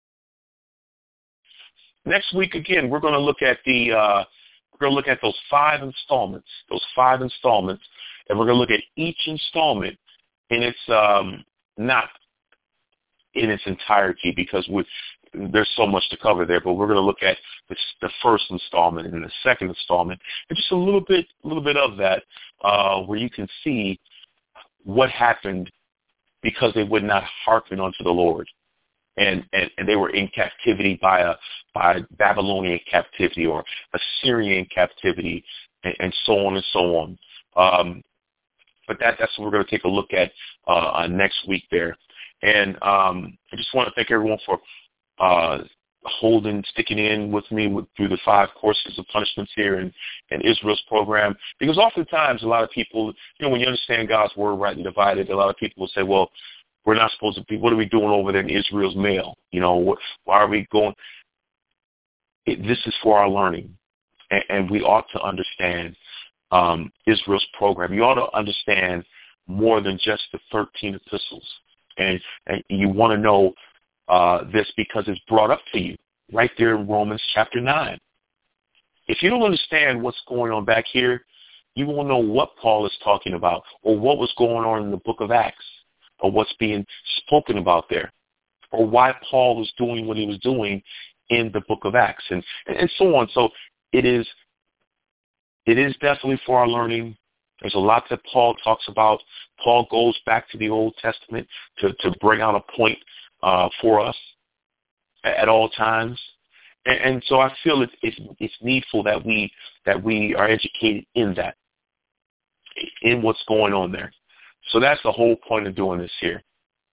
Next week, again, we're going to look at the uh, we're going to look at those five installments, those five installments, and we're going to look at each installment in its um, not in its entirety, because we, there's so much to cover there. But we're going to look at the, the first installment and the second installment, and just a little bit, a little bit of that, uh, where you can see what happened because they would not hearken unto the Lord. And, and, and they were in captivity by a by Babylonian captivity or Assyrian captivity, and, and so on and so on. Um, but that that's what we're going to take a look at uh, next week there. And um, I just want to thank everyone for uh, holding, sticking in with me with, through the five courses of punishments here in, in Israel's program. Because oftentimes a lot of people, you know, when you understand God's word rightly divided, a lot of people will say, well, we're not supposed to be, what are we doing over there in Israel's mail? You know, what, why are we going? It, this is for our learning. And, and we ought to understand um, Israel's program. You ought to understand more than just the thirteen epistles. And, and you want to know uh, this because it's brought up to you right there in Romans chapter nine. If you don't understand what's going on back here, you won't know what Paul is talking about or what was going on in the book of Acts, or what's being spoken about there, or why Paul was doing what he was doing in the book of Acts, and, and so on. So it is it is definitely for our learning. There's a lot that Paul talks about. Paul goes back to the Old Testament to, to bring out a point uh, for us at, at all times. And, and so I feel it, it's, it's needful that we that we are educated in that, in what's going on there. So that's the whole point of doing this here.